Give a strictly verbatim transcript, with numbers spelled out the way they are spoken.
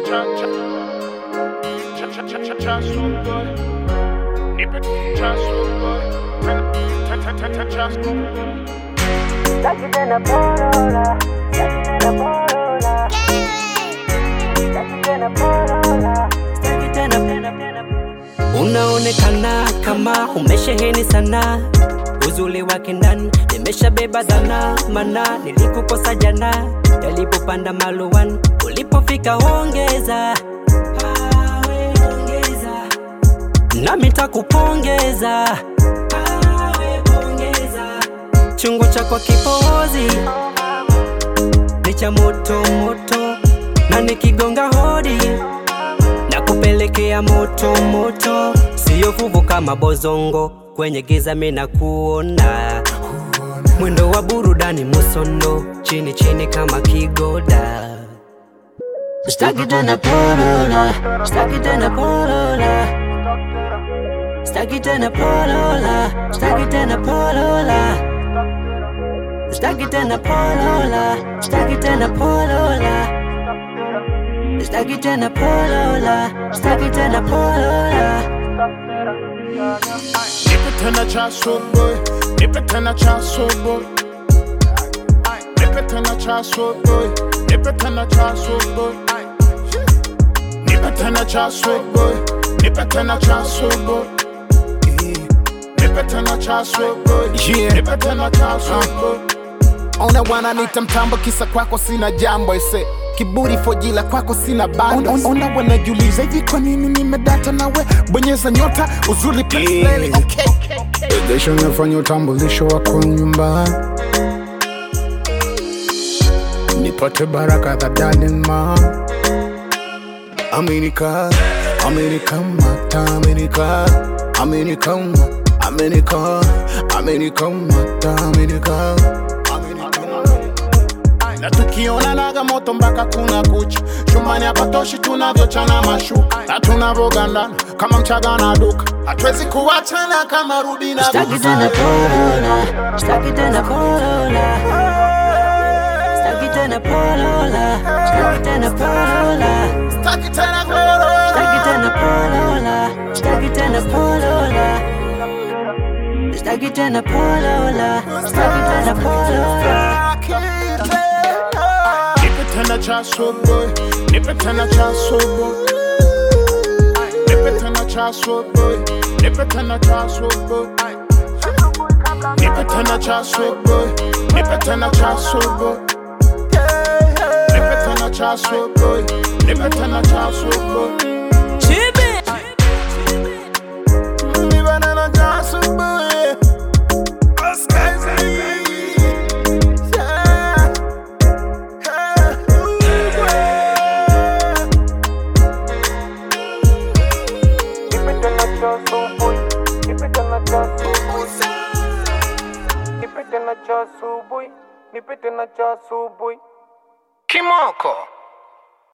Unaonekana kama umesheheni sana, uzuri wake ndani nimeshabeba dhana, mana nilikukosa jana, yalipopanda maluwan ulipofika hongeza, awe hongeza, nami nitakupongeza, awe pongeza, chungu chako kipozi ni cha moto moto, na nikigonga hodi na kupelekea moto moto, siyo fuvu kama bozongo, kwenye giza mina kuona, mwendo wa burudani musondo, chini chini kama kigoda. Staki tena polola, staki tena polola, staki tena polola, staki tena polola, staki tena polola, staki tena polola, staki tena polola, staki tena polola. Nipe tena chaso boy, nipe tena chaso boy, nipe tena chaso boy, nipe tena chaso boy, nipe tena chaso boy, nipe tena chaso boy, nipe tena chaso boy, nipe tena chaso boy. Ona wana nita mtambo kisa kwako sina jambo ese kiburi fojila kwako sina bando. On, on, ona wanajiuliza hivi kwa nini nimedata nawe, bonyeza nyota uzuri play okay. Egesha nafanya utambulisho wako nyumba, nipate baraka za darling ma. Amerika, Amerika mata Amerika, Amerika, Amerika, Amerika mata Amerika. Na tukiona naga moto mpaka kuna kucha, shumani hapatoshi tunavyochana mashuka, na tunavogandana kama mchaga na duka, hatuwezi kuachana kama Ruby na Busa. Staki tena polola, staki tena polola, staki tena polola, staki tena polola, Staki tena polola, staki tena polola, staki tena polola, staki tena polola, staki tena polola. Nipe tena chaso boy, nipe tena chaso boy, nipe tena chaso boy, nipe tena chaso boy, nipe tena chaso boy, nipe tena chaso boy, nipe tena chaso boy, nipe tena chaso boy. Chibi, Nipe tena chaso boy. Nipete na cha asubuhi, nipete na cha asubuhi. Kimoko.